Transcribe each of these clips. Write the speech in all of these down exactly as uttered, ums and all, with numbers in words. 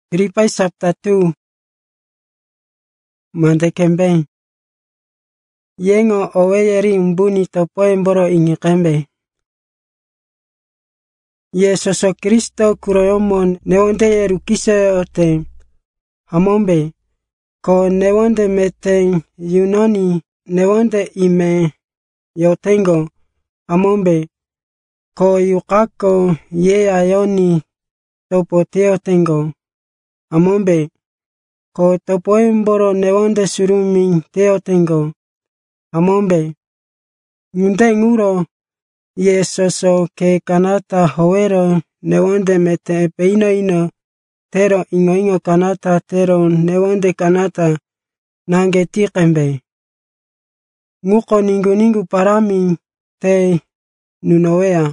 Filipai sabda tu mandekembe. Yengo oweyeri mbuni topoe mboro ingikembe. Yesus Kristo kuroyomo newonde yerukise ote hamombe. Ko newonde mete yunoni newonde ime yotengo hamombe. Ko yukako ye ayoni topo teotengo hamombe. Ko topoe mboro newonde surumi teotengo hamombe. Ngunde nguro Yesoso ke kanata howero newonde mete peino ino tero ingo ingo kanata tero newonde kanata nange tikembe. Nguko ningu ningu parami te nunowea.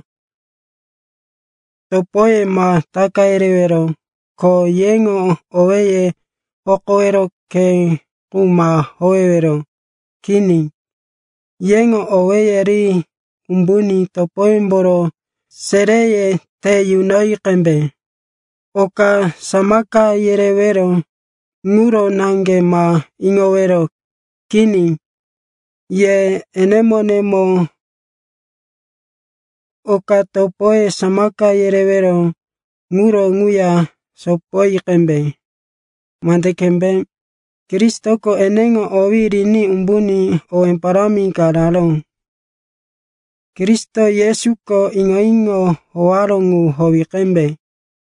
Topoe ma takaerewero ko yengo oweye okowero ke kuma howero kini. Yengo oweyeri umbuni topoe mboro sereye te yunoi kembe. Oka samaka yerewero nguro nange ma ingowero kini. Ye enemo nemo oka topoe samaka yerewero nguro nguya sopoi kembe. Mandekembe. Kristoko enengo owirini umbuni oemparami karalo. Kristo Yesuko ingo ingo howarongu howikembe.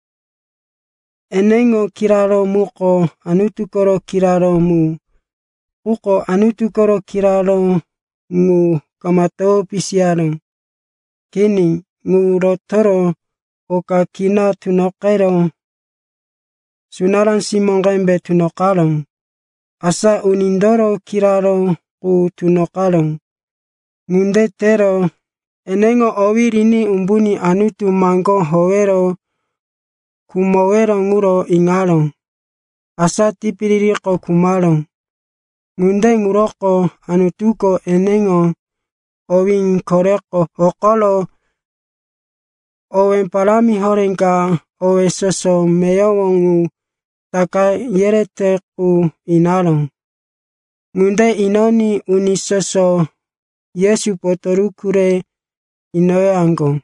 Enengo kiraro muko anutukoro kiraro mu. Uko anutukoro kiraro ngu kamato pisiaro. Kini ngu rotoro oka kina tunokero. Sunaran simongembe tunokalo. Asa unindoro kiraro ku tunokalo. Ngunde tero enengo owirini umbuni anutu mango howero kumowero nguro ingalo. Asa tipiririko kumalo. Ngunde nguroko anutuko enengo owing koreko okolo owemparami horenga owesoso meyowongu taka yerete ku inalo. Ngunde inoni unisoso Yesu potorukure inoyango.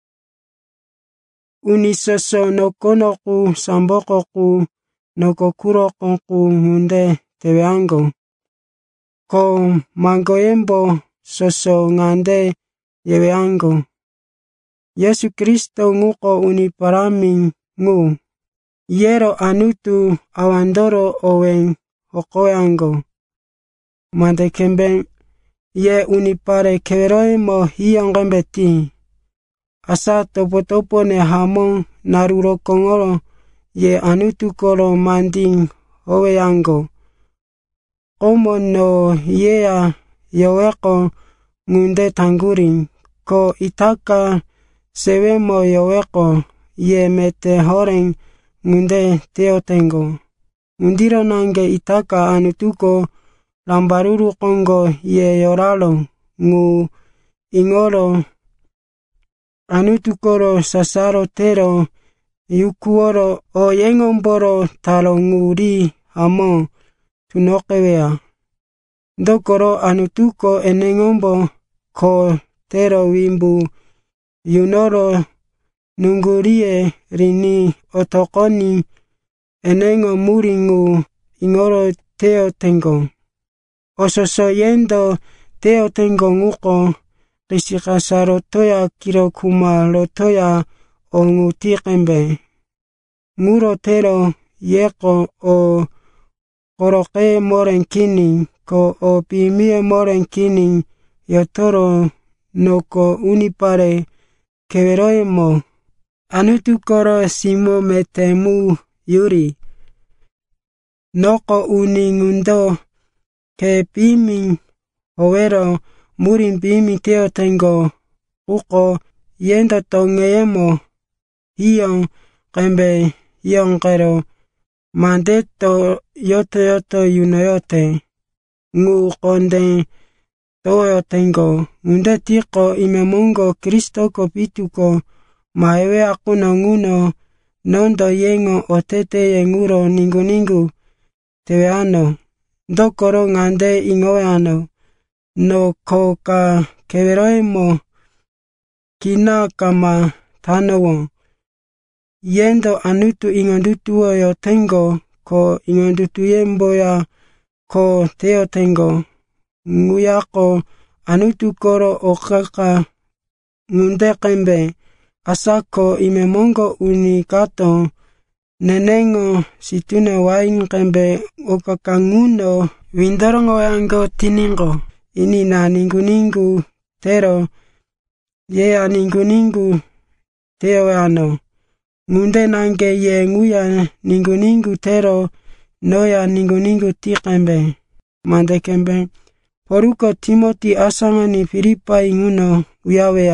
Unisoso nokonoku sambokoku nokokurokoku ngunde teweango. Ko mangoyembo soso ngande yeweango. Yesu Kristo nguko uniparami ngu. Yero anutu awandoro owen hokoyango. Mandekembe. Ye unipare keveroemo hiyongembeti. Asa topo topo ne hamo naruro kongoro ye anutukoro manding howeyango. Omo no yea yoweko ngunde tangguri. Ko itaka sewemo yoweko ye mete horeng ngunde teotengo. Ngundiro nange itaka anutuko lambaruru kongo ye yoralo ngu ingoro anutukoro sasaro tero yukuoro o yengomboro talo nguri amo tunokewea. Ndokoro anutuko enengombo ko tero wimbu yunoro nungurie rini otokoni enengo muringu ingoro teotengo. Ososo yendo teotengo nguko kisikasa rotoya kirokuma rotoya ongu tikembe. Nguro tero yeko o koroke morenkini ko o pimie morenkini yotoro noko unipare keveroemo. Anutukoro simo metemu yuri. Noko uningundo ke pimi howero murin pimi teotengo uko yendo tongeyemo hiyong kembe hiyong kero mandeto yoto yoto yunoyote ngu konde toyotengo. Ngunde tiko imemongo Kristo ko pituko maewe akuno nguno nondo yengo otete nguro ningu-ningu teweano. Dokoro ngande ingoweano. No ko ka keveroemo kina kama tanowo. Yendo anutu ingondutuo yo tengo ko ingondutu yemboya ko teo tengo. Nguyako anutu koro okaka ngunde kembe. Asako imemongo unikato nenengo situne wain kembe okakanguno windorongo yango tiningo. Ini na ningu-ningu tero ye ningu-ningu teo ano. Ngunde nange ye nguya ningu-ningu tero noya ningu-ningu ti kembe. Mande kembe. Poruko Timoti asangani Filipai nguno uyawea.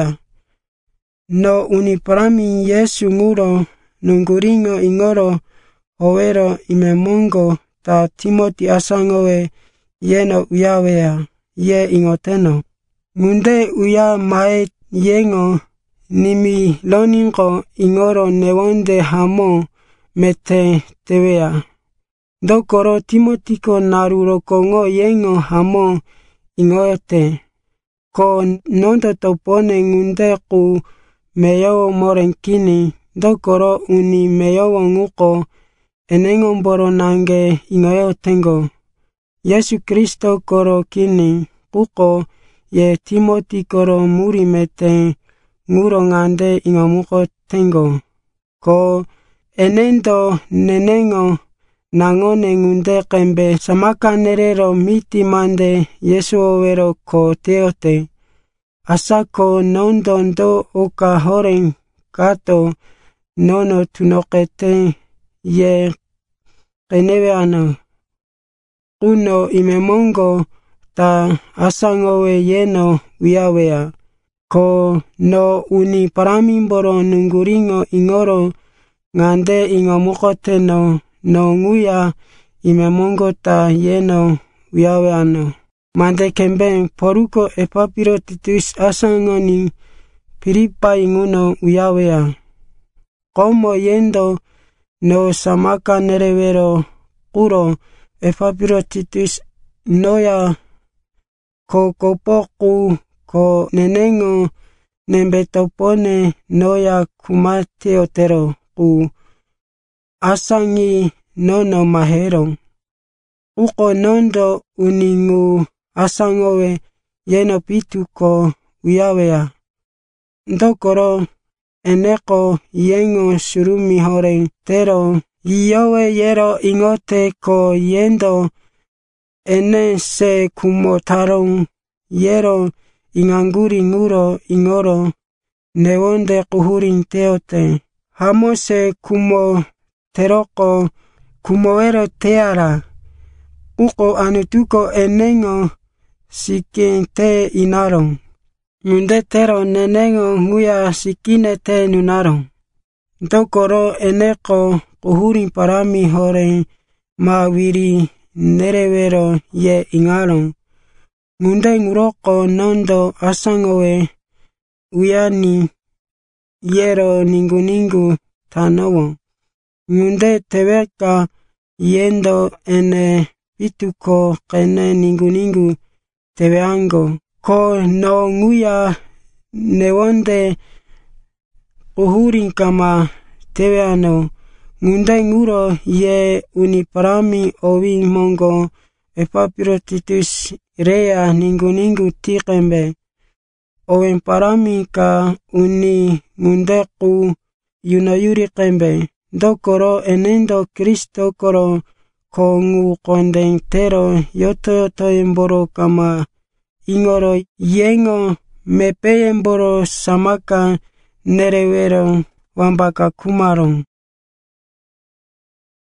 No uni parami Yesu nguro nunguringo ingoro owero imemongo ta Timoti asangowe yeno uyawea ye ingoteno. Ngunde uya mae yengo nimi loningo ingoro newonde hamo mete tewea. Dokoro Timotiko naruro kongo yengo hamo ingote. Ko nondo topone ngunde ku meyowo morenkini. Dokoro uni meyowo nguko enengomboro nange ingoyo tengo. Yesu Kristo koro kini kuko ye Timoti koro muri mete nguro ngande ingomuko tengo. Ko enendo nenengo nangone ngunde kembe samaka nerero miti mande Yesu owero ko teote. Asako nondo ndo oka horeng kato nono tunokete ye keneweano. Kuno imemongo ta asangowe yeno uyawea. Ko no uni paramimboro nunguringo ingoro ngande ingomukoteno no nguya imemongo ta yeno uyaweano. Mande kembe poruko Epaphroditus asangoni Filipai nguno uyawea. Komo yendo no samaka nerewero kuro Epaphroditus noya ko kopoku ko nenengo nembetopone noya kumateotero ku asangi nono mahero. Uko nondo uningu asangowe yeno pituko uyawea. Ndokoro eneko yengo surumi hore tero iyowe yero ingote ko yendo ene se kumotarong yero inganguri nguro ingoro newonde kuhuring teote. Hamo se kumo teroko kumowero teara. Uko anutuko enengo sikin te inarong. Ngunde tero nenengo nguya sikine te nunarong. Dokoro eneko kuhuring parami hore mawiri nerewero ye ingarong. Ngunde nguroko nondo asangowe uyani yero ningu-ningu tanowo. Ngunde teweka yendo ene pituko kene ningu-ningu teweango. Ko no nguya newonde kuhuring kama teweano. Ngunde nguro ye uniparami owi mongo Epaphroditus rea ningu-ningu ti kembe. Owen parami ka uni ngunde ku yunoyuri kembe. Dokoro enendo Kristo koro kongu kondeng tero yoto-yoto emboro kama ingoro yengo mepe emboro samaka nerewero wambaka kumarong.